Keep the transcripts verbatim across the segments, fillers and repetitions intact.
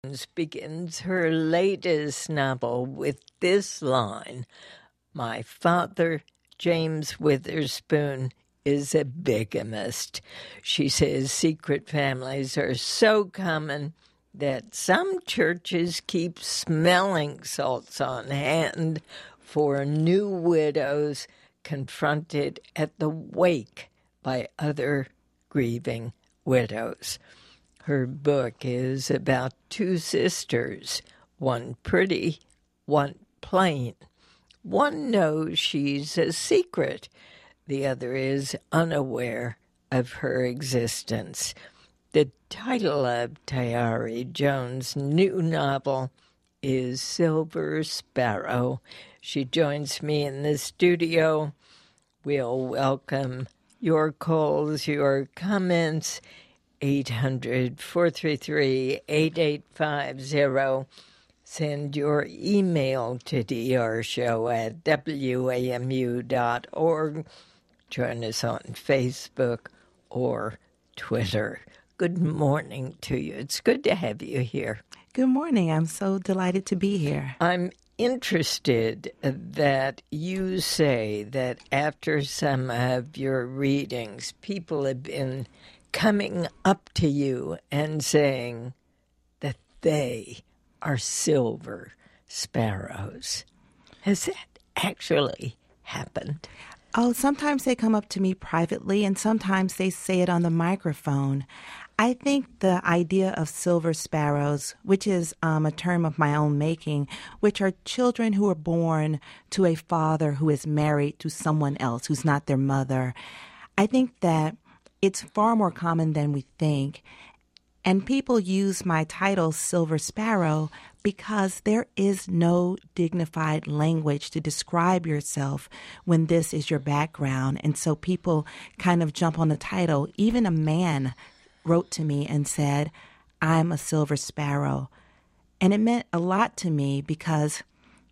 begins her latest novel with this line: "My father, James Witherspoon, is a bigamist." She says secret families are so common that some churches keep smelling salts on hand for new widows confronted at the wake by other grieving widows. Her book is about two sisters, one pretty, one plain. One knows she's a secret. The other is unaware of her existence. The title of Tayari Jones' new novel is Silver Sparrow. She joins me in the studio. We'll welcome your calls, your comments, eight hundred, four three three, eight eight five zero. Send your email to d r show at w a m u dot org. Join us on Facebook or Twitter. Good morning to you. It's good to have you here. Good morning. I'm so delighted to be here. I'm interested that you say that after some of your readings, people have been coming up to you and saying that they are silver sparrows. Has that actually happened? Oh, sometimes they come up to me privately, and sometimes they say it on the microphone. I think the idea of silver sparrows, which is um, a term of my own making, which are children who are born to a father who is married to someone else who's not their mother, I think that it's far more common than we think. And people use my title, Silver Sparrow, because there is no dignified language to describe yourself when this is your background. And so people kind of jump on the title. Even a man wrote to me and said, "I'm a silver sparrow." And it meant a lot to me because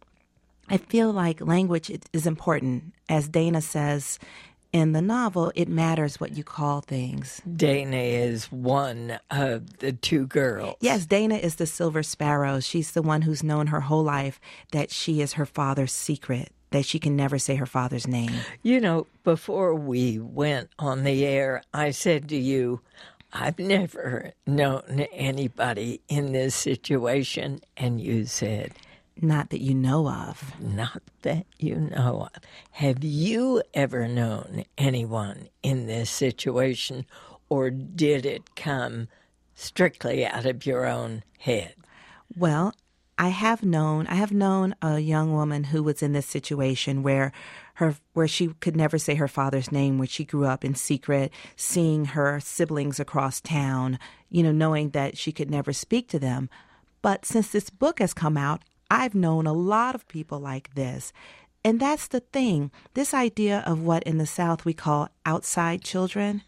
I feel like language is important. As Dana says in the novel, it matters what you call things. Dana is one of the two girls. Yes, Dana is the silver sparrow. She's the one who's known her whole life that she is her father's secret, that she can never say her father's name. You know, before we went on the air, I said to you, I've never known anybody in this situation, and you said, not that you know of. Not that you know of. Have you ever known anyone in this situation, or did it come strictly out of your own head? Well, I have known, I have known a young woman who was in this situation where her, where she could never say her father's name, where she grew up in secret, seeing her siblings across town, you know, knowing that she could never speak to them. But since this book has come out, I've known a lot of people like this. And that's the thing. This idea of what in the South we call outside children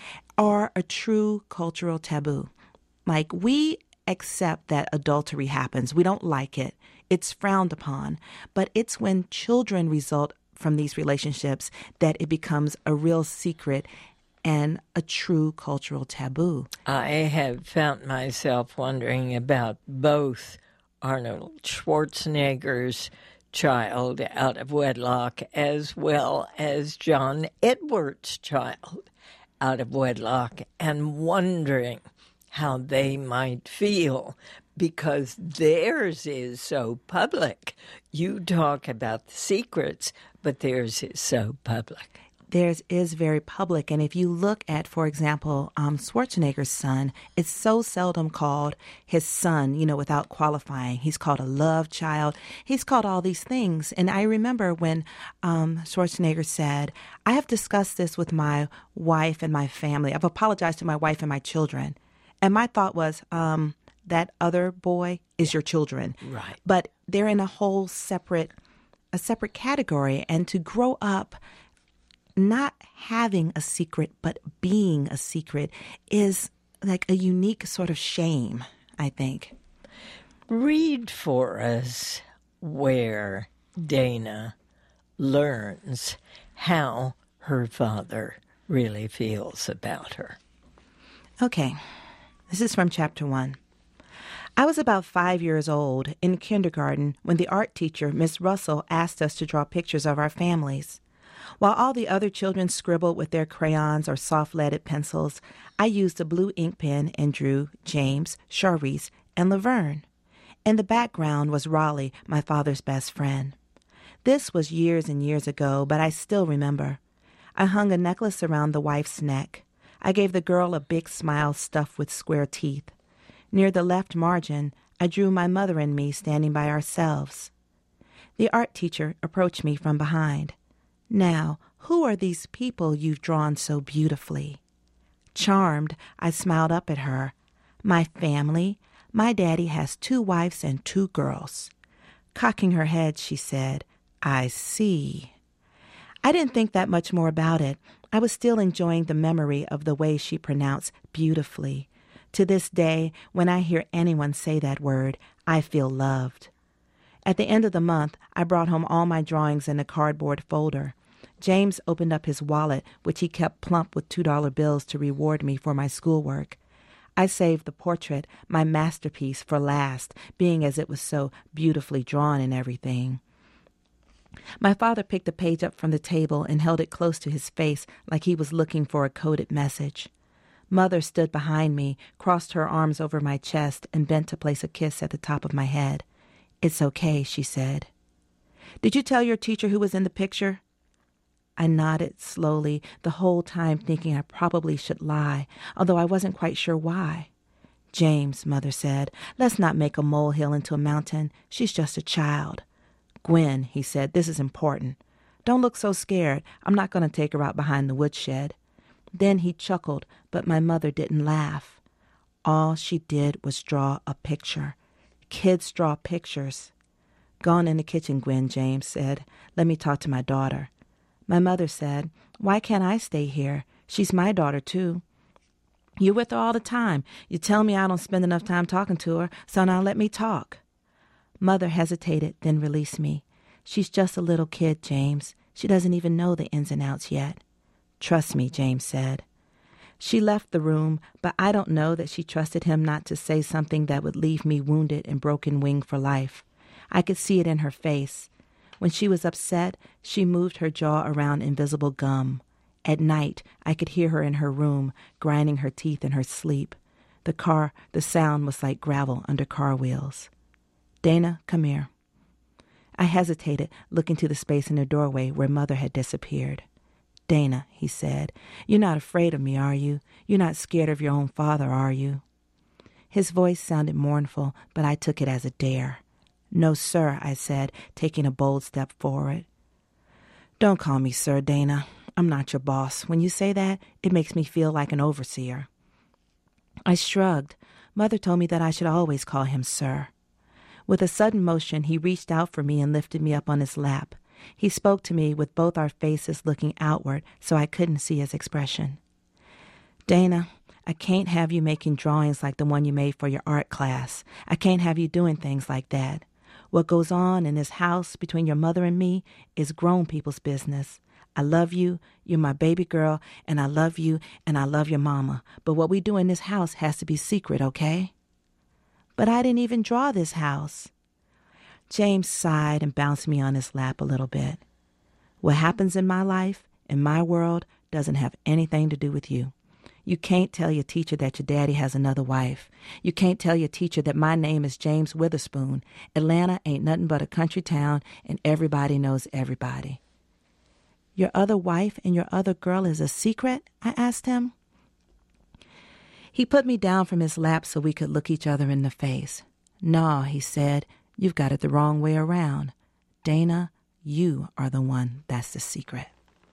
are a true cultural taboo. Like, we accept that adultery happens. We don't like it. It's frowned upon. But it's when children result from these relationships that it becomes a real secret and a true cultural taboo. I have found myself wondering about both Arnold Schwarzenegger's child out of wedlock as well as John Edwards' child out of wedlock, and wondering how they might feel because theirs is so public. You talk about the secrets, but theirs is so public. Theirs is very public. And if you look at, for example, um, Schwarzenegger's son, it's so seldom called his son, you know, without qualifying. He's called a love child. He's called all these things. And I remember when um, Schwarzenegger said, I have discussed this with my wife and my family. I've apologized to my wife and my children. And my thought was, um, that other boy is your children. Right. But they're in a whole separate, a separate category. And to grow up not having a secret, but being a secret is like a unique sort of shame, I think. Read for us where Dana learns how her father really feels about her. Okay, this is from chapter one. I was about five years old in kindergarten when the art teacher, Miss Russell, asked us to draw pictures of our families. While all the other children scribbled with their crayons or soft-leaded pencils, I used a blue ink pen and drew James, Charisse, and Laverne. In the background was Raleigh, my father's best friend. This was years and years ago, but I still remember. I hung a necklace around the wife's neck. I gave the girl a big smile stuffed with square teeth. Near the left margin, I drew my mother and me standing by ourselves. The art teacher approached me from behind. "Now, who are these people you've drawn so beautifully?" Charmed, I smiled up at her. "My family. My daddy has two wives and two girls." Cocking her head, she said, "I see." I didn't think that much more about it. I was still enjoying the memory of the way she pronounced beautifully. To this day, when I hear anyone say that word, I feel loved. At the end of the month, I brought home all my drawings in a cardboard folder. James opened up his wallet, which he kept plump with two dollar bills to reward me for my schoolwork. I saved the portrait, my masterpiece, for last, being as it was so beautifully drawn and everything. My father picked a page up from the table and held it close to his face like he was looking for a coded message. Mother stood behind me, crossed her arms over my chest, and bent to place a kiss at the top of my head. "It's okay," she said. "Did you tell your teacher who was in the picture?" I nodded slowly, the whole time thinking I probably should lie, although I wasn't quite sure why. "James," Mother said, "let's not make a molehill into a mountain. She's just a child." "Gwen," he said, "this is important. Don't look so scared. I'm not going to take her out behind the woodshed." Then he chuckled, but my mother didn't laugh. All she did was draw a picture. Kids draw pictures. "Go on in the kitchen, Gwen," James said. "Let me talk to my daughter." My mother said, "Why can't I stay here? She's my daughter, too." "You're with her all the time. You tell me I don't spend enough time talking to her, so now let me talk." Mother hesitated, then released me. "She's just a little kid, James. She doesn't even know the ins and outs yet." "Trust me," James said. She left the room, but I don't know that she trusted him not to say something that would leave me wounded and broken-winged for life. I could see it in her face. When she was upset, she moved her jaw around invisible gum. At night, I could hear her in her room, grinding her teeth in her sleep. The car, the sound was like gravel under car wheels. "Dana, come here." I hesitated, looking to the space in the doorway where Mother had disappeared. "Dana," he said, "you're not afraid of me, are you? You're not scared of your own father, are you?" His voice sounded mournful, but I took it as a dare. "No, sir," I said, taking a bold step forward. "Don't call me sir, Dana. I'm not your boss. When you say that, it makes me feel like an overseer." I shrugged. Mother told me that I should always call him sir. With a sudden motion, he reached out for me and lifted me up on his lap. He spoke to me with both our faces looking outward, so I couldn't see his expression. "Dana, I can't have you making drawings like the one you made for your art class. I can't have you doing things like that. What goes on in this house between your mother and me is grown people's business. I love you, you're my baby girl, and I love you, and I love your mama. But what we do in this house has to be secret, okay?" "But I didn't even draw this house." James sighed and bounced me on his lap a little bit. "What happens in my life, in my world, doesn't have anything to do with you. You can't tell your teacher that your daddy has another wife. You can't tell your teacher that my name is James Witherspoon. Atlanta ain't nothing but a country town, and everybody knows everybody." "Your other wife and your other girl is a secret?" I asked him. He put me down from his lap so we could look each other in the face. "No," he said, "you've got it the wrong way around. Dana, you are the one that's the secret."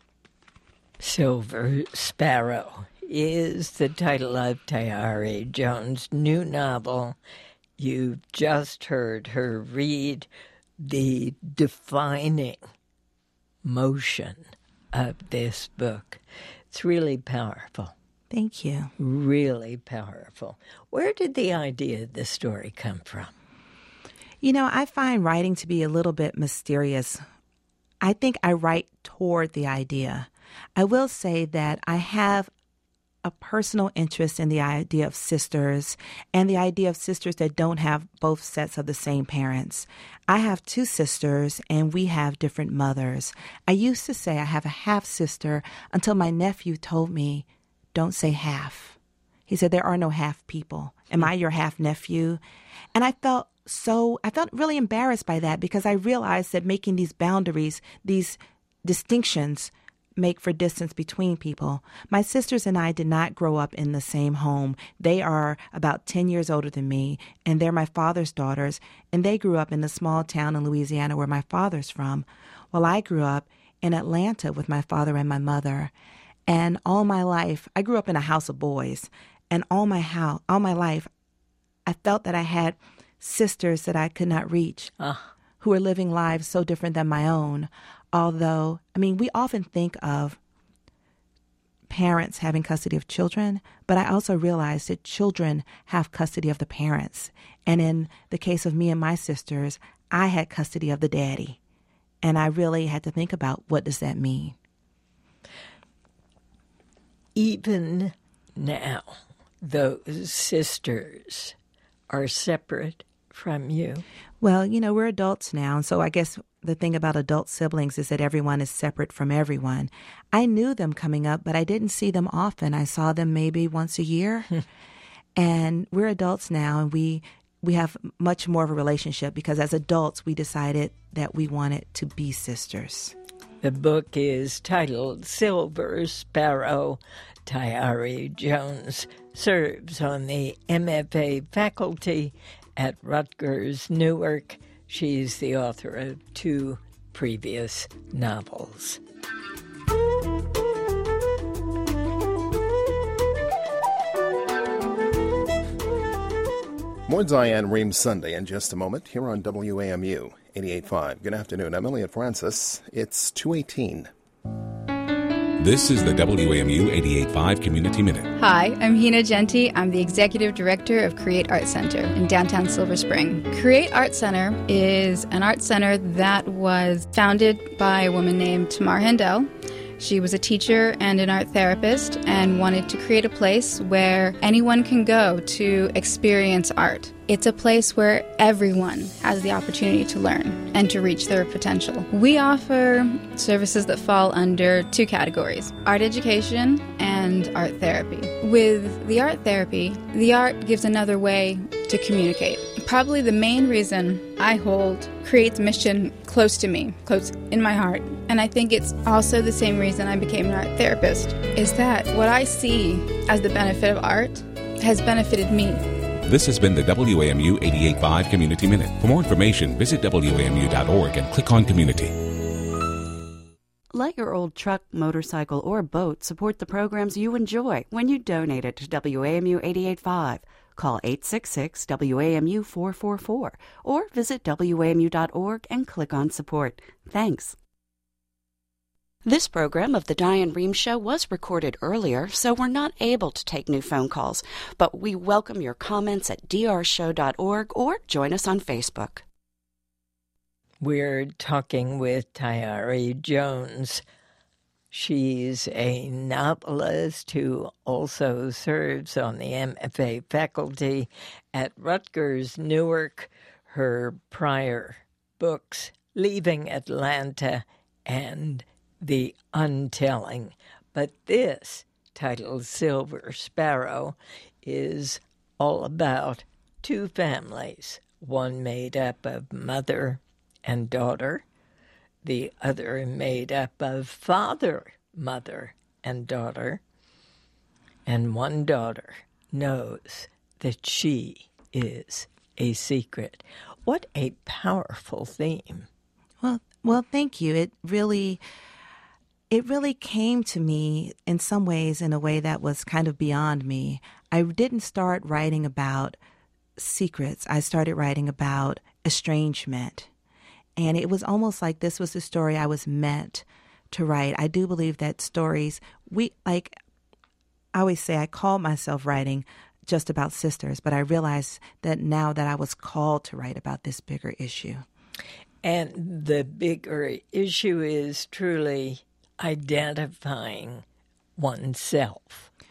Silver Sparrow is the title of Tayari Jones' new novel. You've just heard her read the defining motion of this book. It's really powerful. Thank you. Really powerful. Where did the idea of the story come from? You know, I find writing to be a little bit mysterious. I think I write toward the idea. I will say that I have a personal interest in the idea of sisters and the idea of sisters that don't have both sets of the same parents. I have two sisters and we have different mothers. I used to say I have a half sister until my nephew told me, don't say half. He said, there are no half people. Am I your half nephew? And I felt so, I felt really embarrassed by that because I realized that making these boundaries, these distinctions, make for distance between people. My sisters and I did not grow up in the same home. They are about ten years older than me, and they're my father's daughters, and they grew up in the small town in Louisiana where my father's from, while I grew up in Atlanta with my father and my mother. And all my life, I grew up in a house of boys, and all my house, all my life, I felt that I had sisters that I could not reach, uh. who were living lives so different than my own. Although, I mean, we often think of parents having custody of children, but I also realize that children have custody of the parents. And in the case of me and my sisters, I had custody of the daddy. And I really had to think about, what does that mean? Even now, those sisters are separate from you? Well, you know, we're adults now, and so I guess the thing about adult siblings is that everyone is separate from everyone. I knew them coming up, but I didn't see them often. I saw them maybe once a year. And we're adults now, and we we have much more of a relationship because as adults, we decided that we wanted to be sisters. The book is titled Silver Sparrow. Tayari Jones serves on the M F A faculty at Rutgers Newark. She's the author of two previous novels. More Diane Rehm Sunday in just a moment here on W A M U eighty-eight point five. Good afternoon. I'm Elliot Francis. It's two eighteen. This is the W A M U eighty-eight point five Community Minute. Hi, I'm Hina Genti. I'm the Executive Director of Create Art Center in downtown Silver Spring. Create Art Center is an art center that was founded by a woman named Tamar Handel. She was a teacher and an art therapist and wanted to create a place where anyone can go to experience art. It's a place where everyone has the opportunity to learn and to reach their potential. We offer services that fall under two categories: art education and art therapy. With the art therapy, the art gives another way to communicate. Probably the main reason I hold Create's mission close to me, close in my heart, and I think it's also the same reason I became an art therapist, is that what I see as the benefit of art has benefited me. This has been the W A M U eighty-eight point five Community Minute. For more information, visit W A M U dot org and click on Community. Let your old truck, motorcycle, or boat support the programs you enjoy when you donate it to W A M U eighty-eight point five. Call eight six six W A M U four four four or visit W A M U dot org and click on Support. Thanks. This program of The Diane Rehm Show was recorded earlier, so we're not able to take new phone calls, but we welcome your comments at D R show dot org or join us on Facebook. We're talking with Tayari Jones. She's a novelist who also serves on the M F A faculty at Rutgers Newark. Her prior books, Leaving Atlanta and The Untelling. But this, titled Silver Sparrow, is all about two families, one made up of mother and daughter, the other made up of father, mother, and daughter. And one daughter knows that she is a secret. What a powerful theme. Well, well, thank you. It really, it really came to me in some ways in a way that was kind of beyond me. I didn't start writing about secrets. I started writing about estrangement. And it was almost like this was the story I was meant to write. I do believe that stories, we, like, I always say I call myself writing just about sisters, but I realized that now that I was called to write about this bigger issue. And the bigger issue is truly identifying oneself.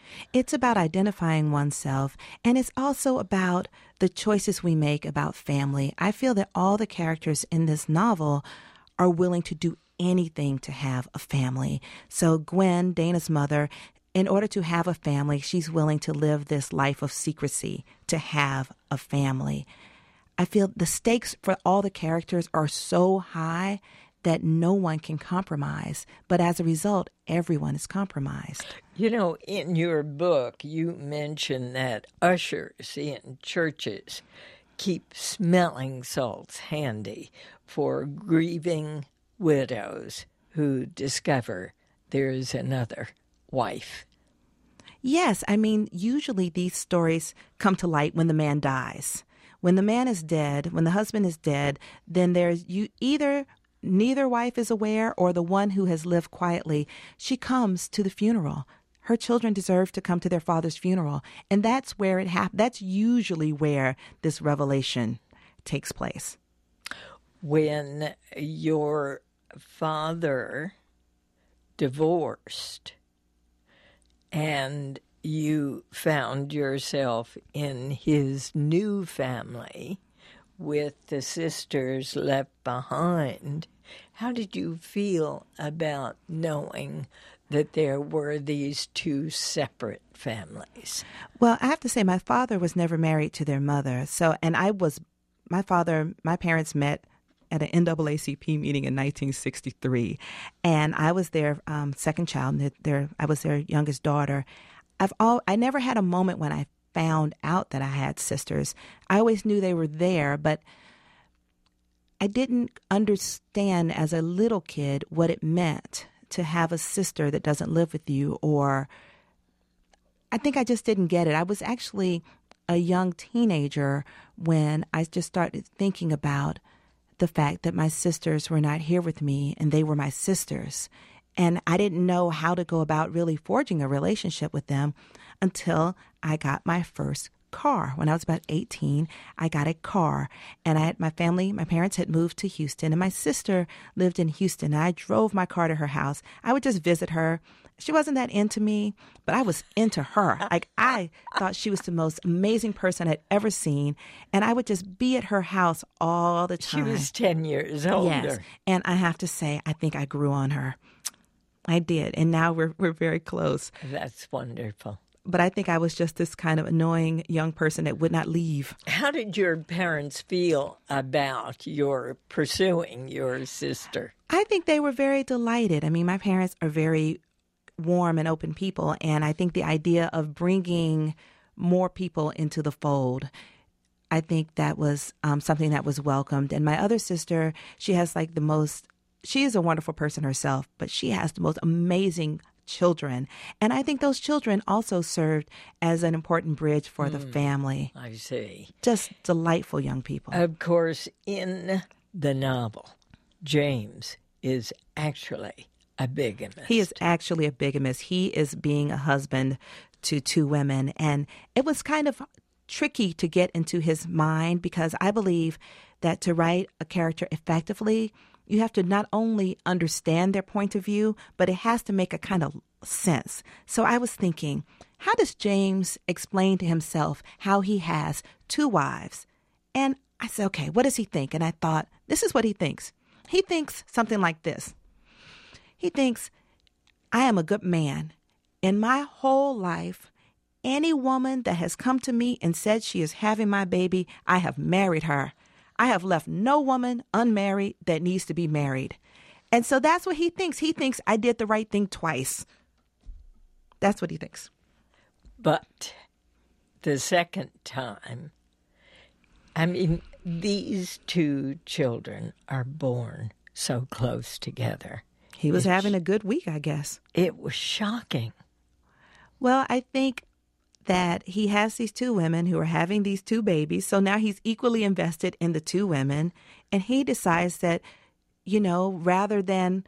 It's about identifying oneself, and it's also about the choices we make about family. I feel that all the characters in this novel are willing to do anything to have a family. So Gwen, Dana's mother, in order to have a family, she's willing to live this life of secrecy to have a family. I feel the stakes for all the characters are so high that no one can compromise. But as a result, everyone is compromised. You know, in your book, you mention that ushers in churches keep smelling salts handy for grieving widows who discover there's another wife. Yes, I mean, usually these stories come to light when the man dies. When the man is dead, when the husband is dead, then there's you either neither wife is aware or the one who has lived quietly, she comes to the funeral. Her children deserve to come to their father's funeral. And that's where it happens. That's usually where this revelation takes place. When your father divorced and you found yourself in his new family with the sisters left behind, how did you feel about knowing that there were these two separate families? Well, I have to say my father was never married to their mother. So, and I was, my father, my parents met at an N double A C P meeting in nineteen sixty-three. And I was their um, second child. Their, I was their youngest daughter. I've all, I never had a moment when I found out that I had sisters. I always knew they were there, but I didn't understand as a little kid what it meant to have a sister that doesn't live with you, or I think I just didn't get it. I was actually a young teenager when I just started thinking about the fact that my sisters were not here with me and they were my sisters. And I didn't know how to go about really forging a relationship with them until I got my first car. When I was about eighteen, I got a car. And I had my family, my parents had moved to Houston, and my sister lived in Houston. And I drove my car to her house. I would just visit her. She wasn't that into me, but I was into her. Like, I thought she was the most amazing person I'd ever seen. And I would just be at her house all the time. She was ten years older. Yes. And I have to say, I think I grew on her. I did. And now we're we're very close. That's wonderful. But I think I was just this kind of annoying young person that would not leave. How did your parents feel about your pursuing your sister? I think they were very delighted. I mean, my parents are very warm and open people, and I think the idea of bringing more people into the fold, I think that was um, something that was welcomed. And my other sister, she has like the most, she is a wonderful person herself, but she has the most amazing children. And I think those children also served as an important bridge for mm, the family. I see. Just delightful young people. Of course, in the novel, James is actually a bigamist. He is actually a bigamist. He is being a husband to two women. And it was kind of tricky to get into his mind, because I believe that to write a character effectively, you have to not only understand their point of view, but it has to make a kind of sense. So I was thinking, how does James explain to himself how he has two wives? And I said, okay, what does he think? And I thought, this is what he thinks. He thinks something like this. He thinks, I am a good man. In my whole life, any woman that has come to me and said she is having my baby, I have married her. I have left no woman unmarried that needs to be married. And so that's what he thinks. He thinks I did the right thing twice. That's what he thinks. But the second time, I mean, these two children are born so close together. He was It's, having a good week, I guess. It was shocking. Well, I think that he has these two women who are having these two babies. So now he's equally invested in the two women. And he decides that, you know, rather than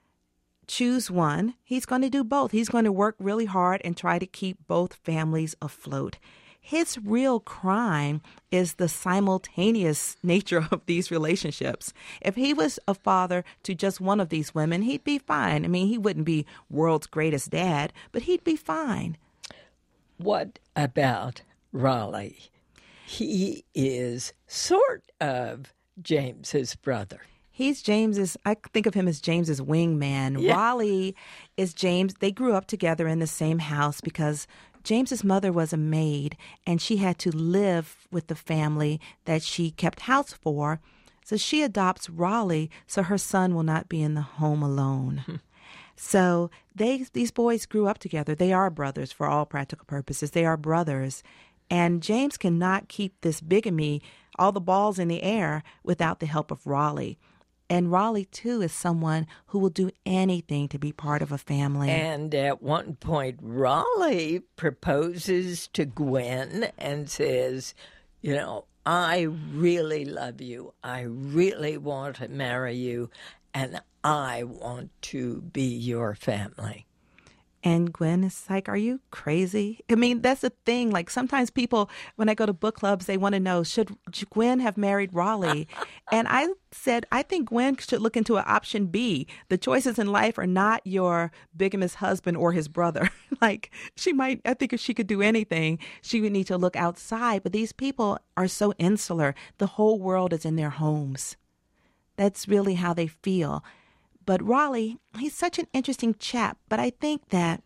choose one, he's going to do both. He's going to work really hard and try to keep both families afloat. His real crime is the simultaneous nature of these relationships. If he was a father to just one of these women, he'd be fine. I mean, he wouldn't be world's greatest dad, but he'd be fine. What about Raleigh? He is sort of James's brother. He's James's, I think of him as James's wingman. Yeah. Raleigh is James. They grew up together in the same house because James's mother was a maid and she had to live with the family that she kept house for. So she adopts Raleigh so her son will not be in the home alone. So they these boys grew up together. They are brothers for all practical purposes. They are brothers. And James cannot keep this bigamy, all the balls in the air, without the help of Raleigh. And Raleigh, too, is someone who will do anything to be part of a family. And at one point, Raleigh proposes to Gwen and says, you know, I really love you. I really want to marry you. And I want to be your family. And Gwen is like, are you crazy? I mean, that's the thing. Like sometimes people, when I go to book clubs, they want to know, should Gwen have married Raleigh? And I said, I think Gwen should look into an option B. The choices in life are not your bigamous husband or his brother. Like she might, I think if she could do anything, she would need to look outside. But these people are so insular. The whole world is in their homes. That's really how they feel. But Raleigh, he's such an interesting chap. But I think that,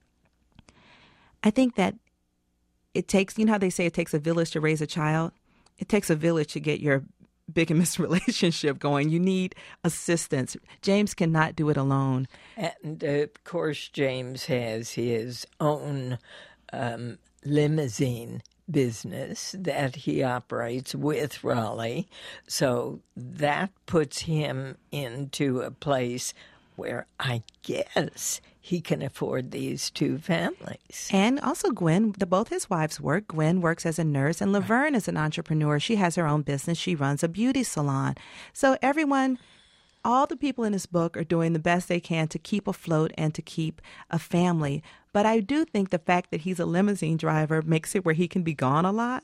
I think that it takes, you know how they say it takes a village to raise a child? It takes a village to get your bigamous relationship going. You need assistance. James cannot do it alone. And, uh, of course, James has his own um, limousine business that he operates with Raleigh. So that puts him into a place where I guess he can afford these two families. And also Gwen, the, both his wives work. Gwen works as a nurse and Laverne is an entrepreneur. She has her own business. She runs a beauty salon. So everyone, all the people in this book are doing the best they can to keep afloat and to keep a family. But I do think the fact that he's a limousine driver makes it where he can be gone a lot.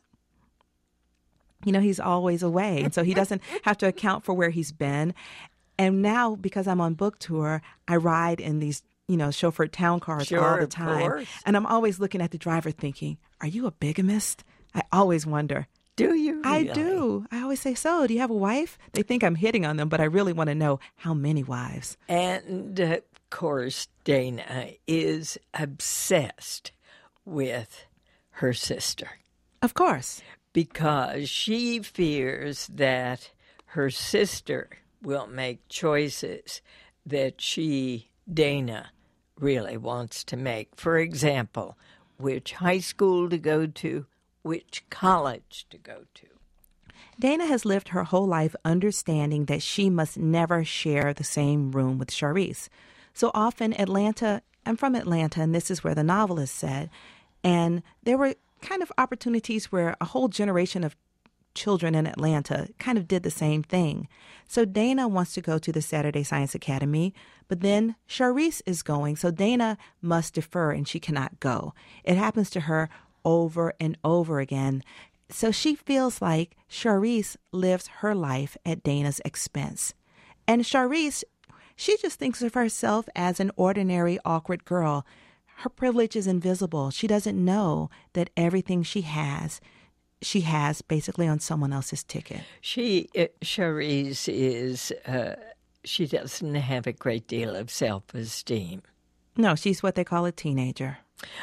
You know, he's always away. And so he doesn't have to account for where he's been. And now, because I'm on book tour, I ride in these, you know, chauffeured town cars Sure, all the of time. course. And I'm always looking at the driver thinking, are you a bigamist? I always wonder. Do you I really? do. I always say, so, do you have a wife? They think I'm hitting on them, but I really want to know how many wives. And, uh, of course, Dana is obsessed with her sister Of course. because she fears that her sister will make choices that she, Dana, really wants to make. For example, which high school to go to, which college to go to. Dana has lived her whole life understanding that she must never share the same room with Charisse. So often Atlanta, I'm from Atlanta, and this is where the novelist said, and there were kind of opportunities where a whole generation of children in Atlanta kind of did the same thing. So Dana wants to go to the Saturday Science Academy, but then Charisse is going, so Dana must defer and she cannot go. It happens to her over and over again. So she feels like Charisse lives her life at Dana's expense. And Charisse, she just thinks of herself as an ordinary, awkward girl. Her privilege is invisible. She doesn't know that everything she has, she has basically on someone else's ticket. She, uh, Charisse is, uh, she doesn't have a great deal of self-esteem. No, she's what they call a teenager.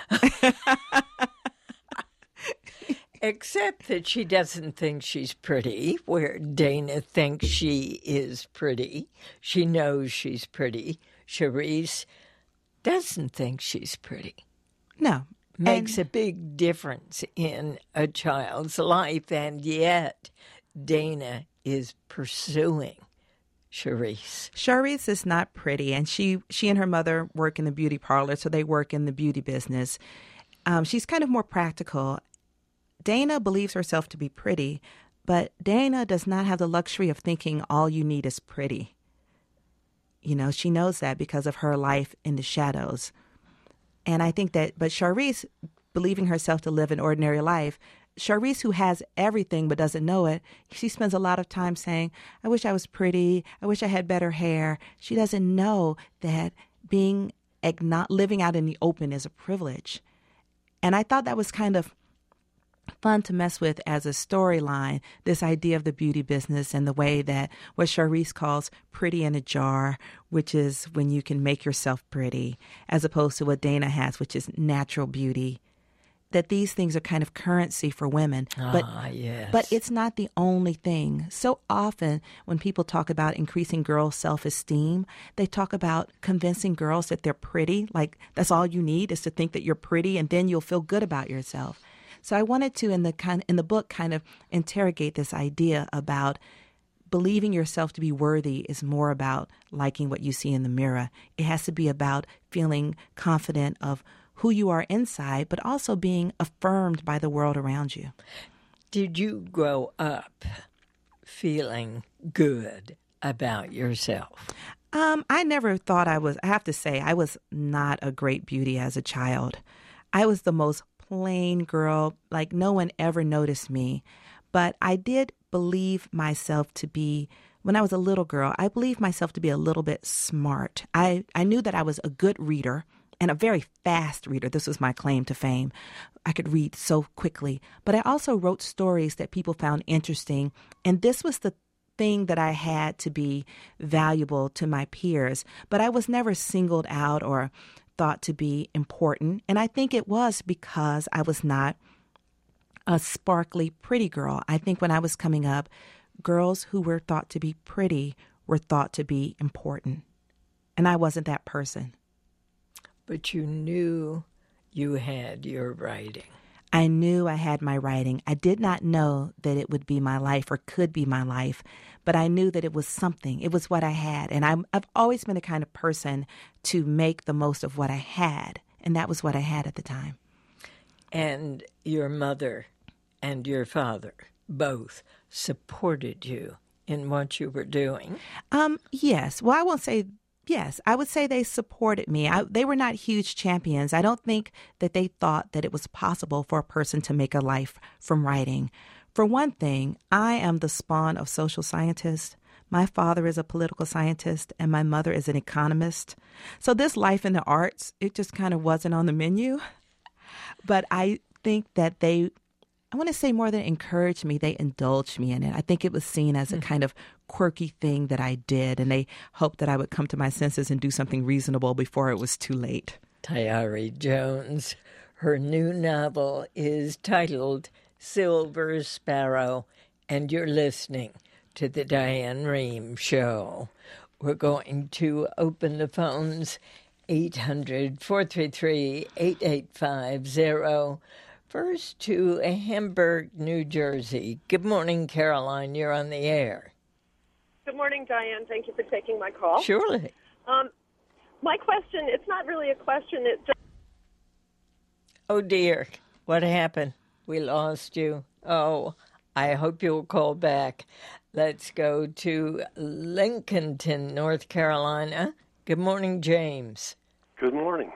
Except that she doesn't think she's pretty, where Dana thinks she is pretty. She knows she's pretty. Charisse doesn't think she's pretty. No. Makes and, a big difference in a child's life, and yet Dana is pursuing Charisse. Charisse is not pretty, and she, she and her mother work in the beauty parlor, so they work in the beauty business. Um, she's kind of more practical. Dana believes herself to be pretty, but Dana does not have the luxury of thinking all you need is pretty. You know, she knows that because of her life in the shadows. And I think that, but Charisse, believing herself to live an ordinary life, Charisse, who has everything but doesn't know it, she spends a lot of time saying, I wish I was pretty. I wish I had better hair. She doesn't know that being, living out in the open is a privilege. And I thought that was kind of fun to mess with as a storyline, this idea of the beauty business and the way that what Charisse calls pretty in a jar, which is when you can make yourself pretty, as opposed to what Dana has, which is natural beauty, that these things are kind of currency for women. But, ah, yes. but it's not the only thing. So often when people talk about increasing girls' self-esteem, they talk about convincing girls that they're pretty, like that's all you need is to think that you're pretty and then you'll feel good about yourself. So I wanted to, in the kind in the book, kind of interrogate this idea about believing yourself to be worthy is more about liking what you see in the mirror. It has to be about feeling confident of who you are inside, but also being affirmed by the world around you. Did you grow up feeling good about yourself? Um, I never thought I was, I have to say, I was not a great beauty as a child. I was the most plain girl, like no one ever noticed me. But I did believe myself to be, when I was a little girl, I believed myself to be a little bit smart. I, I knew that I was a good reader and a very fast reader. This was my claim to fame. I could read so quickly. But I also wrote stories that people found interesting. And this was the thing that I had to be valuable to my peers. But I was never singled out or thought to be important. And I think it was because I was not a sparkly, pretty girl. I think when I was coming up, girls who were thought to be pretty were thought to be important. And I wasn't that person. But you knew you had your writing. I knew I had my writing. I did not know that it would be my life or could be my life, but I knew that it was something. It was what I had. And I'm, I've always been the kind of person to make the most of what I had. And that was what I had at the time. And your mother and your father both supported you in what you were doing? Um, yes. Well, I won't say yes. I would say they supported me. I, they were not huge champions. I don't think that they thought that it was possible for a person to make a life from writing. For one thing, I am the spawn of social scientists. My father is a political scientist and my mother is an economist. So this life in the arts, it just kind of wasn't on the menu. But I think that they, I want to say more than encouraged me, they indulged me in it. I think it was seen as a kind of quirky thing that I did, and they hoped that I would come to my senses and do something reasonable before it was too late. Tayari Jones, her new novel is titled Silver Sparrow, and you're listening to the Diane Rehm Show. We're going to open the phones, eight hundred, four three three, eight eight five zero. First to Hamburg, New Jersey. Good morning, Caroline. You're on the air. Good morning, Diane. Thank you for taking my call. Surely. Um, my question, it's not really a question. It's just... Oh, dear. What happened? We lost you. Oh, I hope you'll call back. Let's go to Lincolnton, North Carolina. Good morning, James. Good morning.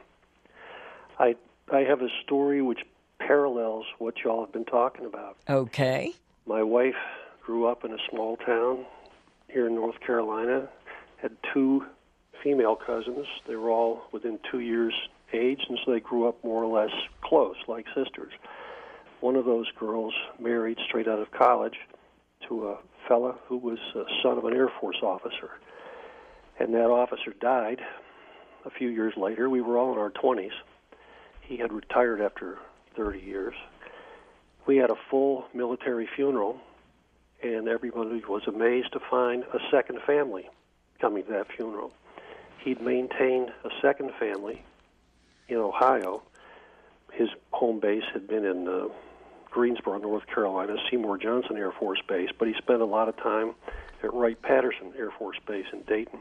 I I have a story which parallels what y'all have been talking about. Okay. My wife grew up in a small town here in North Carolina, had two female cousins. They were all within two years age, and so they grew up more or less close, like sisters. One of those girls married straight out of college to a fella who was a son of an Air Force officer. And that officer died a few years later. We were all in our twenties. He had retired after thirty years. We had a full military funeral, and everybody was amazed to find a second family coming to that funeral. He'd maintained a second family in Ohio. His home base had been in uh, Greensboro, North Carolina, Seymour Johnson Air Force Base, but he spent a lot of time at Wright-Patterson Air Force Base in Dayton.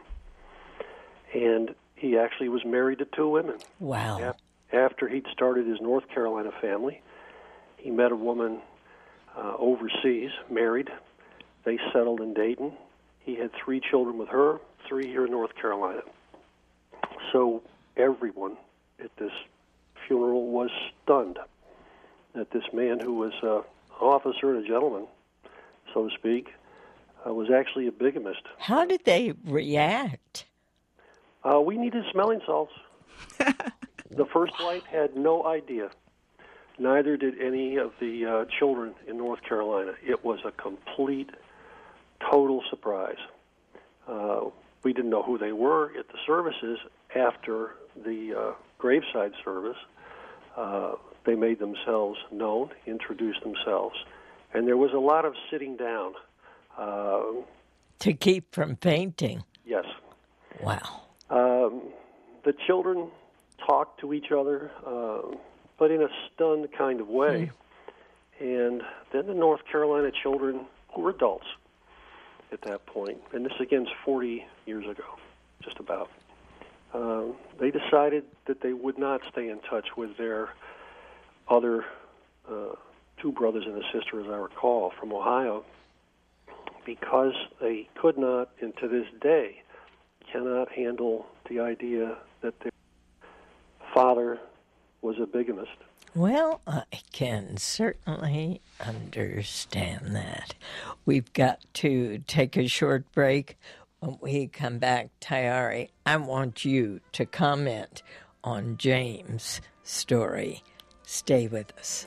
And he actually was married to two women. Wow. After he'd started his North Carolina family, he met a woman uh, overseas, married. They settled in Dayton. He had three children with her, three here in North Carolina. So everyone at this funeral was stunned that this man, who was uh, an officer and a gentleman, so to speak, uh, was actually a bigamist. How did they react? Uh, we needed smelling salts. The first wife had no idea. Neither did any of the uh, children in North Carolina. It was a complete, total surprise. Uh, we didn't know who they were at the services. After the uh, graveside service, uh, they made themselves known, introduced themselves, and there was a lot of sitting down. Uh, to keep from fainting? Yes. Wow. Um, the children talked to each other, uh, but in a stunned kind of way. Mm. And then the North Carolina children, who were adults at that point, and this again is forty years ago, just about, um, they decided that they would not stay in touch with their other uh, two brothers and a sister, as I recall, from Ohio, because they could not, and to this day, cannot handle the idea that their father was a bigamist. Well, I can certainly understand that. We've got to take a short break. When we come back, Tayari, I want you to comment on James' story. Stay with us.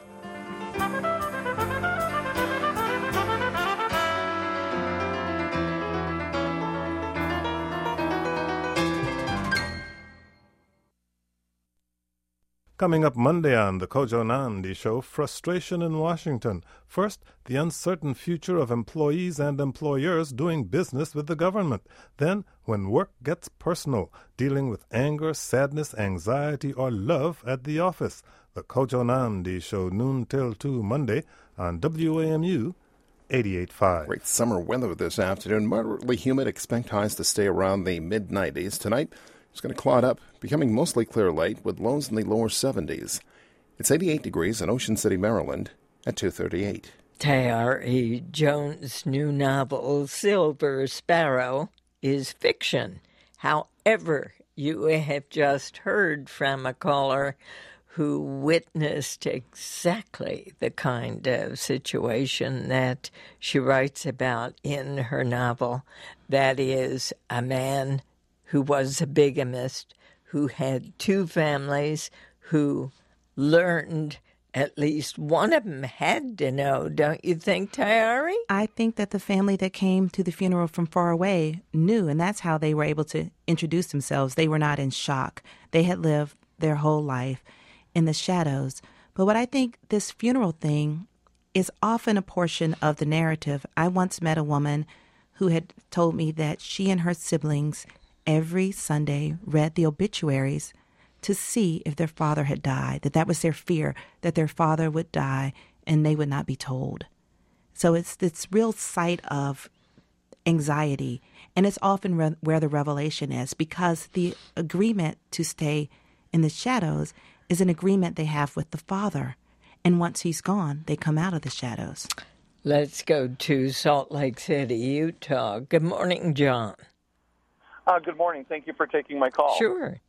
Coming up Monday on the Kojo Nandi Show, frustration in Washington. First, the uncertain future of employees and employers doing business with the government. Then, when work gets personal, dealing with anger, sadness, anxiety, or love at the office. The Kojo Nandi Show, noon till two Monday on W A M U eighty-eight point five. Great summer weather this afternoon. Moderately humid. Expect highs to stay around the mid nineties. Tonight, it's going to cloud up, becoming mostly clear late with lows in the lower seventies. It's eighty-eight degrees in Ocean City, Maryland at two thirty-eight. Tayari Jones' new novel, Silver Sparrow, is fiction. However, you have just heard from a caller who witnessed exactly the kind of situation that she writes about in her novel. That is, a man who was a bigamist, who had two families, who learned, at least one of them had to know, don't you think, Tayari? I think that the family that came to the funeral from far away knew, and that's how they were able to introduce themselves. They were not in shock. They had lived their whole life in the shadows. But what I think this funeral thing is often a portion of the narrative. I once met a woman who had told me that she and her siblings every Sunday read the obituaries to see if their father had died, that that was their fear, that their father would die and they would not be told. So it's this real site of anxiety, and it's often re- where the revelation is, because the agreement to stay in the shadows is an agreement they have with the father, and once he's gone, they come out of the shadows. Let's go to Salt Lake City, Utah. Good morning, John. Uh, good morning. Thank you for taking my call. Sure.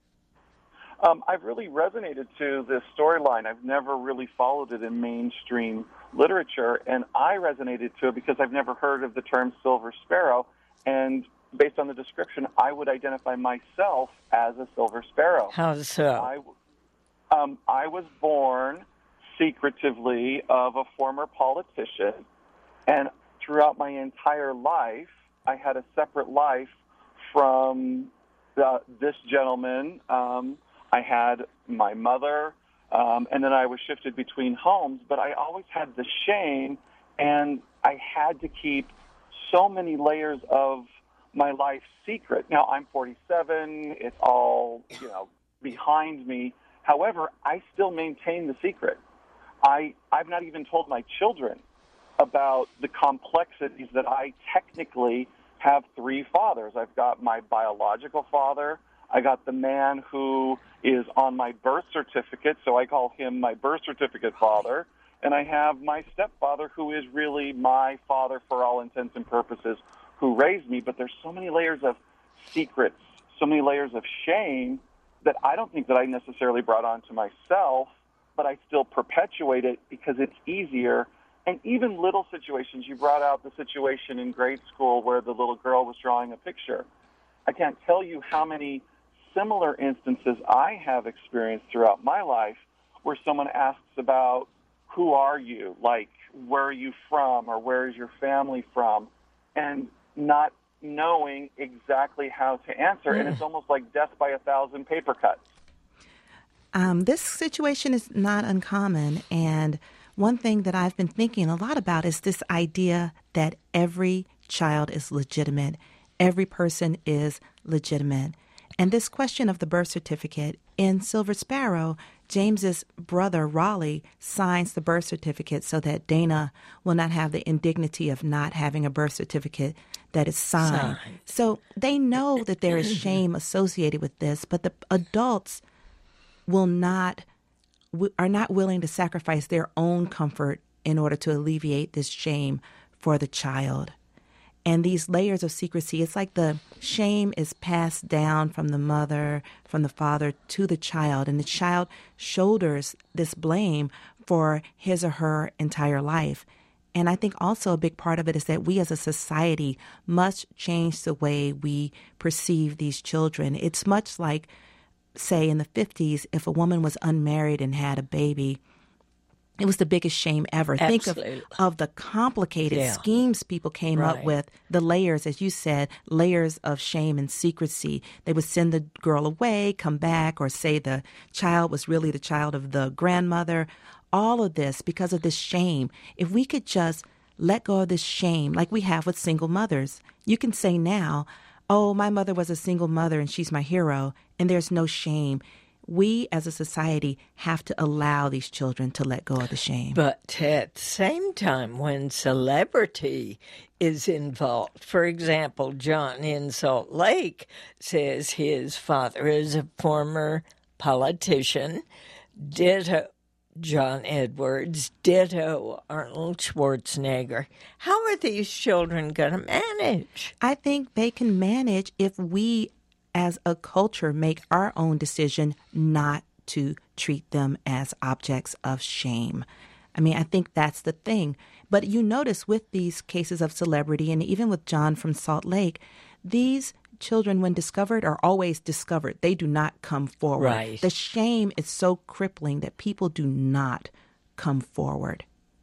Um, I've really resonated to this storyline. I've never really followed it in mainstream literature, and I resonated to it because I've never heard of the term silver sparrow, and based on the description, I would identify myself as a silver sparrow. How so? I, um, I was born secretively of a former politician, and throughout my entire life, I had a separate life from the, this gentleman. Um, I had my mother, um, and then I was shifted between homes, but I always had the shame, and I had to keep so many layers of my life secret. Now, I'm forty-seven. It's all, you know, behind me. However, I still maintain the secret. I, I've not even told my children about the complexities that I technically have three fathers. I've got my biological father. I got the man who is on my birth certificate, so I call him my birth certificate father. And I have my stepfather, who is really my father for all intents and purposes, who raised me. But there's so many layers of secrets, so many layers of shame that I don't think that I necessarily brought onto myself, but I still perpetuate it because it's easier. And even little situations, you brought out the situation in grade school where the little girl was drawing a picture. I can't tell you how many similar instances I have experienced throughout my life where someone asks about, who are you? Like, where are you from, or where is your family from? And not knowing exactly how to answer. Mm. And it's almost like death by a thousand paper cuts. Um, this situation is not uncommon. And one thing that I've been thinking a lot about is this idea that every child is legitimate. Every person is legitimate. And this question of the birth certificate, in Silver Sparrow, James's brother, Raleigh, signs the birth certificate so that Dana will not have the indignity of not having a birth certificate that is signed. signed. So they know that there is shame associated with this, but the adults will not, are not willing to sacrifice their own comfort in order to alleviate this shame for the child. And these layers of secrecy, it's like the shame is passed down from the mother, from the father to the child, and the child shoulders this blame for his or her entire life. And I think also a big part of it is that we as a society must change the way we perceive these children. It's much like, say, in the fifties, if a woman was unmarried and had a baby, it was the biggest shame ever. Absolutely. Think of, of the complicated yeah. schemes people came right. up with, the layers, as you said, layers of shame and secrecy. They would send the girl away, come back, or say the child was really the child of the grandmother. All of this because of this shame. If we could just let go of this shame like we have with single mothers, you can say now, oh, my mother was a single mother and she's my hero, and there's no shame. We as a society have to allow these children to let go of the shame. But at the same time, when celebrity is involved, for example, John in Salt Lake says his father is a former politician, ditto John Edwards, ditto Arnold Schwarzenegger. How are these children going to manage? I think they can manage if we as a culture make our own decision not to treat them as objects of shame. I mean, I think that's the thing. But you notice with these cases of celebrity, and even with John from Salt Lake, these children, when discovered, are always discovered. They do not come forward. Right. The shame is so crippling that people do not come forward.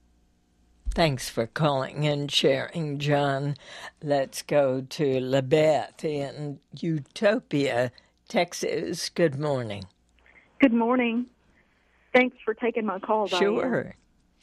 Thanks for calling and sharing, John. Let's go to Labeth in Utopia, Texas. Good morning. Good morning. Thanks for taking my call, Diane. Sure.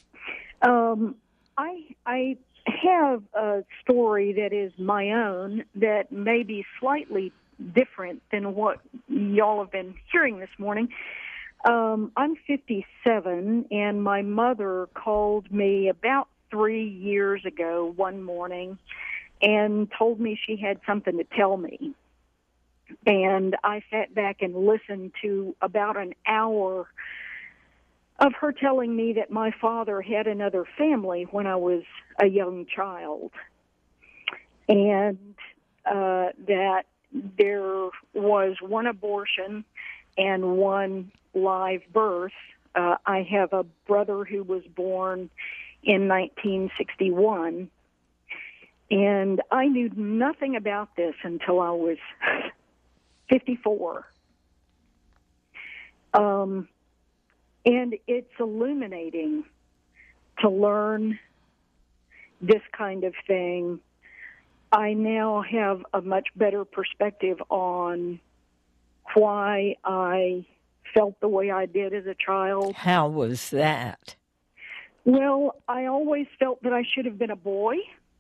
Um, I I have a story that is my own that may be slightly different than what y'all have been hearing this morning. Um, I'm fifty-seven, and my mother called me about three years ago one morning and told me she had something to tell me. And I sat back and listened to about an hour of her telling me that my father had another family when I was a young child, and uh, that there was one abortion and one live birth. Uh, I have a brother who was born in nineteen sixty-one, and I knew nothing about this until I was fifty-four. Um, and it's illuminating to learn this kind of thing. I now have a much better perspective on why I felt the way I did as a child. How was that? Well, I always felt that I should have been a boy.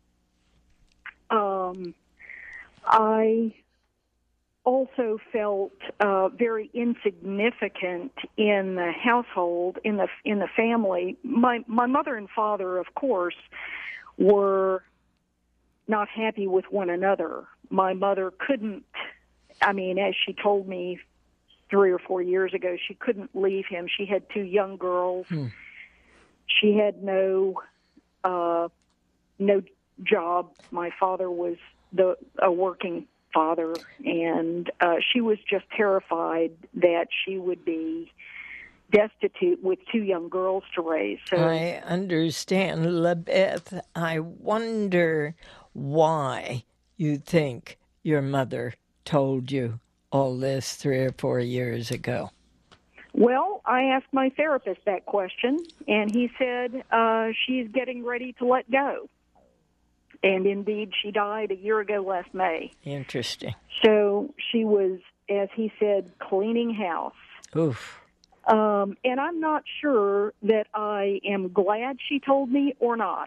Um, I also felt uh, very insignificant in the household, in the in the family. My my mother and father, of course, were not happy with one another. My mother couldn't, I mean, as she told me three or four years ago, she couldn't leave him. She had two young girls. Hmm. She had no uh, no job. My father was the a working father, and uh, she was just terrified that she would be destitute with two young girls to raise. So I understand, Labeth. I wonder why you think your mother told you all this three or four years ago. Well, I asked my therapist that question, and he said uh, she's getting ready to let go. And indeed, she died a year ago last May. Interesting. So she was, as he said, cleaning house. Oof. Um, and I'm not sure that I am glad she told me or not.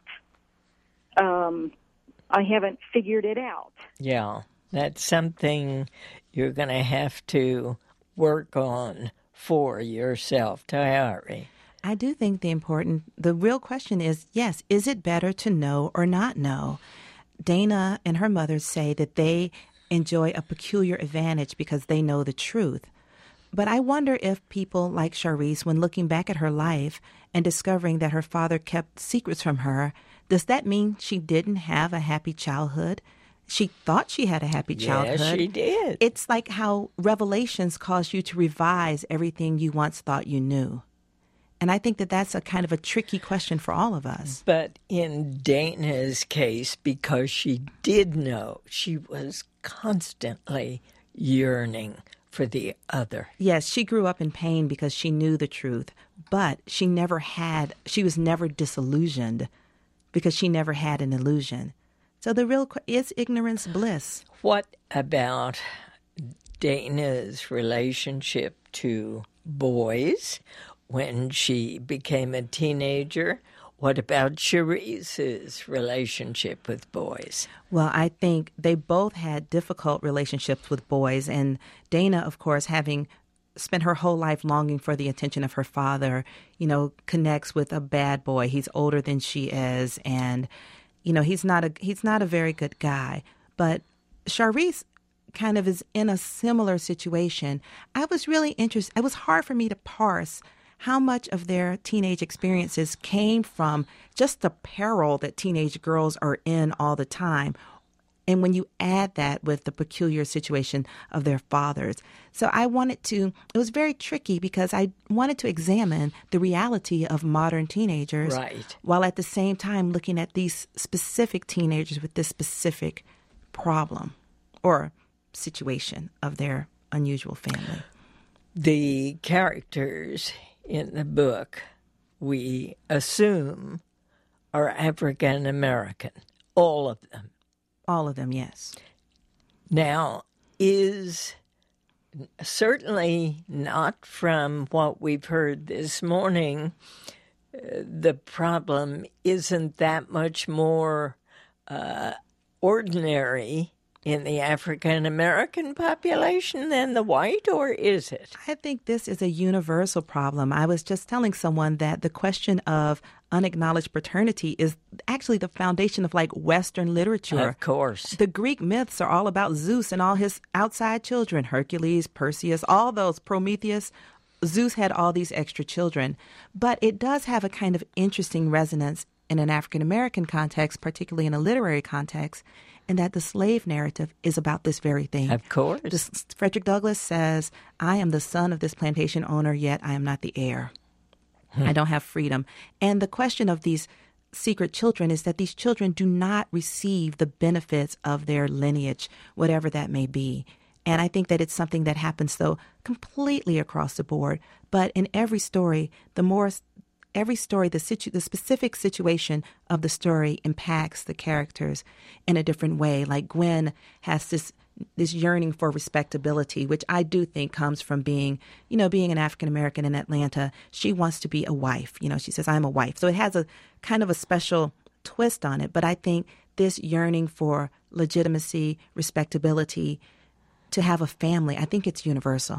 Um, I haven't figured it out. Yeah, that's something you're going to have to work on for yourself, Tayari. I do think the important, the real question is, yes, is it better to know or not know? Dana and her mother say that they enjoy a peculiar advantage because they know the truth. But I wonder if people like Charisse, when looking back at her life and discovering that her father kept secrets from her, does that mean she didn't have a happy childhood? She thought she had a happy childhood. Yes, she did. It's like how revelations cause you to revise everything you once thought you knew. And I think that that's a kind of a tricky question for all of us. But in Dana's case, because she did know, she was constantly yearning for the other. Yes, she grew up in pain because she knew the truth, but she never had, she was never disillusioned because she never had an illusion. So the real, is ignorance bliss? What about Dana's relationship to boys when she became a teenager? What about Charisse's relationship with boys? Well, I think they both had difficult relationships with boys. And Dana, of course, having spent her whole life longing for the attention of her father, you know, connects with a bad boy. He's older than she is. And, you know, he's not a he's not a very good guy. But Charisse kind of is in a similar situation. I was really interested. It was hard for me to parse how much of their teenage experiences came from just the peril that teenage girls are in all the time. And when you add that with the peculiar situation of their fathers. So I wanted to, it was very tricky because I wanted to examine the reality of modern teenagers. Right. While at the same time looking at these specific teenagers with this specific problem or situation of their unusual family. The characters in the book, we assume, are African American, all of them. All of them, yes. Now, is certainly not from what we've heard this morning, uh, the problem isn't that much more uh, ordinary in the African-American population than the white, or is it? I think this is a universal problem. I was just telling someone that the question of unacknowledged paternity is actually the foundation of like Western literature. Of course. The Greek myths are all about Zeus and all his outside children, Hercules, Perseus, all those, Prometheus. Zeus had all these extra children. But it does have a kind of interesting resonance in an African-American context, particularly in a literary context, and that the slave narrative is about this very thing. Of course. Just, Frederick Douglass says, I am the son of this plantation owner, yet I am not the heir. Hmm. I don't have freedom. And the question of these secret children is that these children do not receive the benefits of their lineage, whatever that may be. And I think that it's something that happens, though, completely across the board. But in every story, the more... Every story, the situ- the specific situation of the story impacts the characters in a different way. Like Gwen has this this yearning for respectability, which I do think comes from being, you know, being an African American in Atlanta. She wants to be a wife. You know, she says, I'm a wife. So it has a kind of a special twist on it. But I think this yearning for legitimacy, respectability, to have a family, I think it's universal.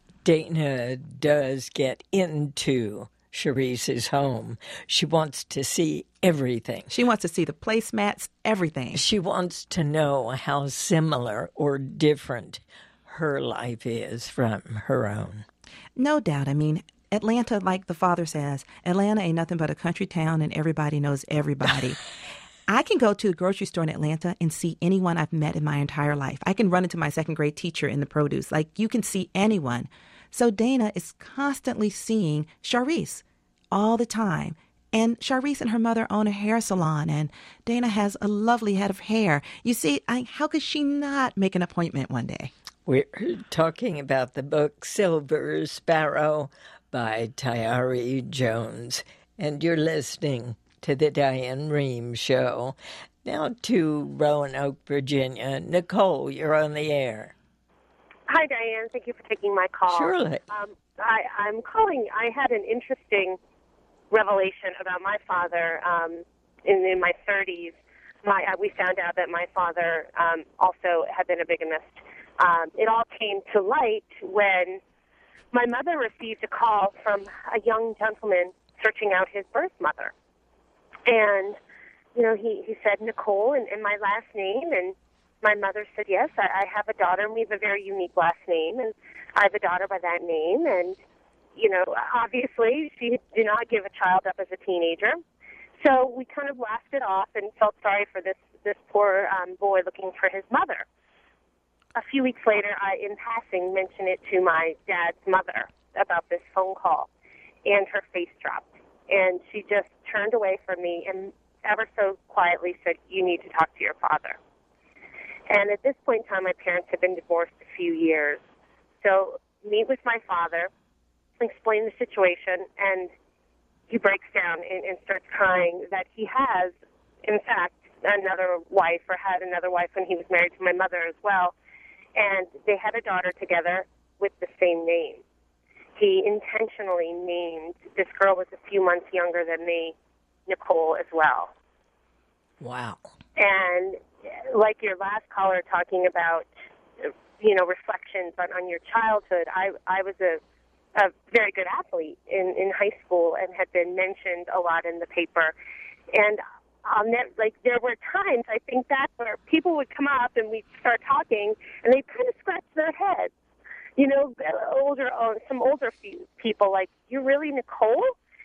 Dana does get into Charisse's home. She wants to see everything. She wants to see the placemats, everything. She wants to know how similar or different her life is from her own. No doubt. I mean, Atlanta, like the father says, Atlanta ain't nothing but a country town and everybody knows everybody. I can go to a grocery store in Atlanta and see anyone I've met in my entire life. I can run into my second grade teacher in the produce. Like, you can see anyone. So Dana is constantly seeing Charisse all the time. And Charisse and her mother own a hair salon, and Dana has a lovely head of hair. You see, I, how could she not make an appointment one day? We're talking about the book Silver Sparrow by Tayari Jones, and you're listening to the Diane Rehm Show. Now to Roanoke, Virginia. Nicole, you're on the air. Hi, Diane. Thank you for taking my call. Surely. Um, I, I'm calling. I had an interesting revelation about my father um, in, in my thirties. My, uh, we found out that my father um, also had been a bigamist. Um, it all came to light when my mother received a call from a young gentleman searching out his birth mother. And, you know, he, he said, Nicole, and, and my last name. And my mother said, yes, I, I have a daughter, and we have a very unique last name. And I have a daughter by that name. And, you know, obviously she did not give a child up as a teenager. So we kind of laughed it off and felt sorry for this, this poor um, boy looking for his mother. A few weeks later, I, in passing, mentioned it to my dad's mother about this phone call, and her face dropped. And she just turned away from me and ever so quietly said, you need to talk to your father. And at this point in time, my parents had been divorced a few years. So meet with my father, explain the situation, and he breaks down and, and starts crying that he has, in fact, another wife, or had another wife when he was married to my mother as well. And they had a daughter together with the same name. He intentionally named, this girl was a few months younger than me, Nicole as well. Wow. And like your last caller talking about, you know, reflections on, on your childhood, I, I was a, a very good athlete in, in high school and had been mentioned a lot in the paper. And I'll never, like, there were times, I think back, where people would come up and we'd start talking, and they'd kind of scratch their heads. You know, older, uh, some older few people, like, you're really Nicole?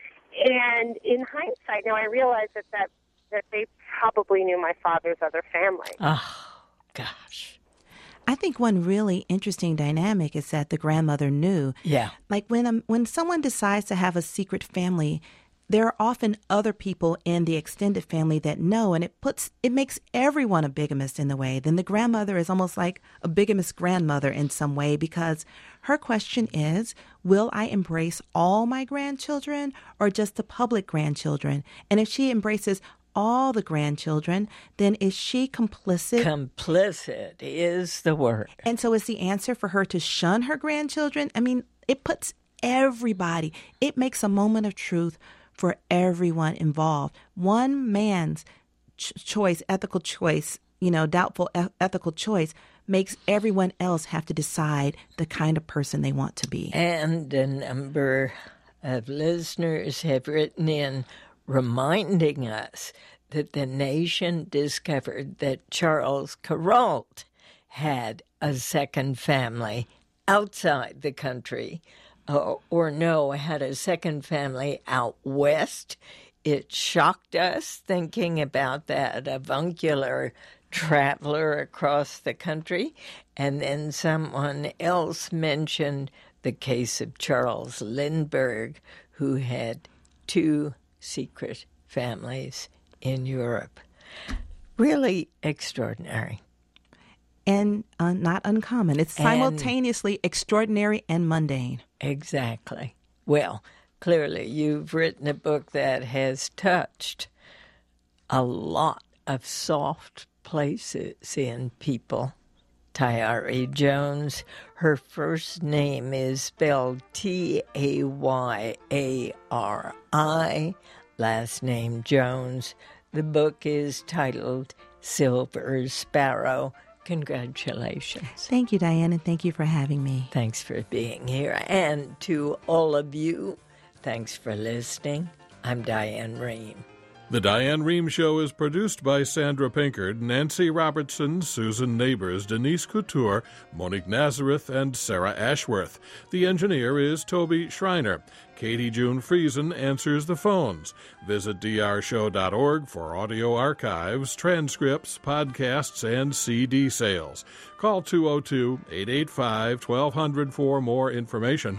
And in hindsight, now I realize that, that, that they probably knew my father's other family. Oh, gosh. I think one really interesting dynamic is that the grandmother knew. Yeah. Like when um, when someone decides to have a secret family, there are often other people in the extended family that know, and it puts it makes everyone a bigamist in the way. Then the grandmother is almost like a bigamist grandmother in some way, because her question is, will I embrace all my grandchildren or just the public grandchildren? And if she embraces all the grandchildren, then is she complicit? Complicit is the word. And so is the answer for her to shun her grandchildren? I mean, it puts everybody, it makes a moment of truth for everyone involved. One man's ch- choice, ethical choice, you know, doubtful e- ethical choice makes everyone else have to decide the kind of person they want to be. And a number of listeners have written in reminding us that the nation discovered that Charles Kuralt had a second family outside the country, uh, or no, had a second family out west. It shocked us thinking about that avuncular traveler across the country. And then someone else mentioned the case of Charles Lindbergh, who had two secret families in Europe. Really extraordinary. And uh, not uncommon. It's simultaneously and extraordinary and mundane. Exactly. Well, clearly you've written a book that has touched a lot of soft places in people. Tayari Jones, her first name is spelled T A Y A R I, last name Jones. The book is titled Silver Sparrow. Congratulations. Thank you, Diane, and thank you for having me. Thanks for being here. And to all of you, thanks for listening. I'm Diane Rehm. The Diane Rehm Show is produced by Sandra Pinkard, Nancy Robertson, Susan Neighbors, Denise Couture, Monique Nazareth, and Sarah Ashworth. The engineer is Toby Schreiner. Katie June Friesen answers the phones. Visit d r show dot org for audio archives, transcripts, podcasts, and C D sales. Call two oh two, eight eight five, twelve hundred for more information.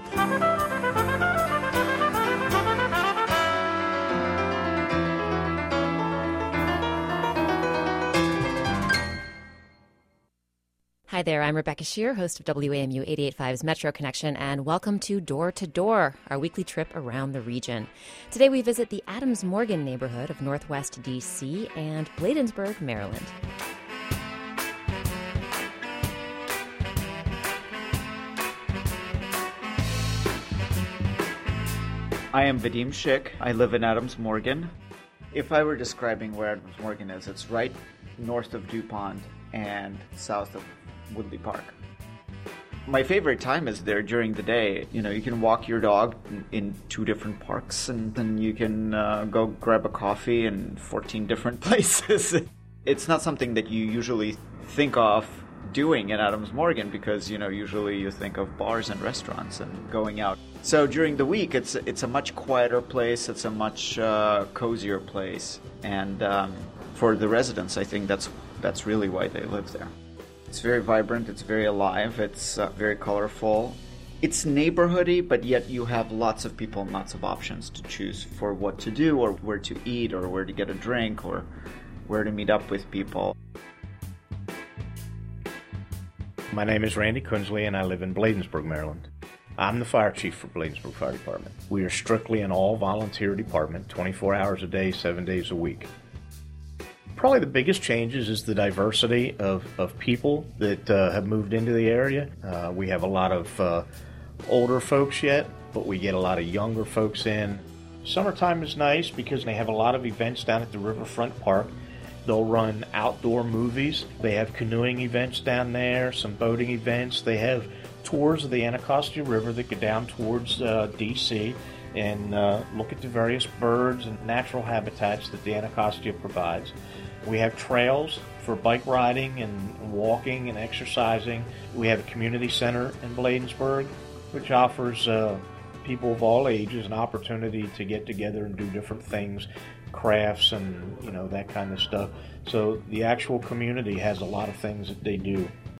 Hi there, I'm Rebecca Shear, host of W A M U eighty-eight point five's Metro Connection, and welcome to Door to Door, our weekly trip around the region. Today we visit the Adams Morgan neighborhood of Northwest D C and Bladensburg, Maryland. I am Vadim Schick. I live in Adams Morgan. If I were describing where Adams Morgan is, it's right north of DuPont and south of Woodley Park. My favorite time is there during the day. You know, you can walk your dog in, in two different parks, and then you can uh, go grab a coffee in fourteen different places. It's not something that you usually think of doing in Adams Morgan because, you know, usually you think of bars and restaurants and going out. So during the week, it's it's a much quieter place. It's a much uh, cozier place, and um, for the residents, I think that's that's really why they live there. It's very vibrant, it's very alive, it's uh, very colorful. It's neighborhoody, but yet you have lots of people and lots of options to choose for what to do or where to eat or where to get a drink or where to meet up with people. My name is Randy Kunsley and I live in Bladensburg, Maryland. I'm the fire chief for Bladensburg Fire Department. We are strictly an all-volunteer department, twenty-four hours a day, seven days a week. Probably the biggest changes is the diversity of, of people that uh, have moved into the area. Uh, we have a lot of uh, older folks yet, but we get a lot of younger folks in. Summertime is nice because they have a lot of events down at the Riverfront Park. They'll run outdoor movies. They have canoeing events down there, some boating events. They have tours of the Anacostia River that go down towards uh, D C and uh, look at the various birds and natural habitats that the Anacostia provides. We have trails for bike riding and walking and exercising. We have a community center in Bladensburg, which offers uh, people of all ages an opportunity to get together and do different things, crafts and, you know, that kind of stuff. So the actual community has a lot of things that they do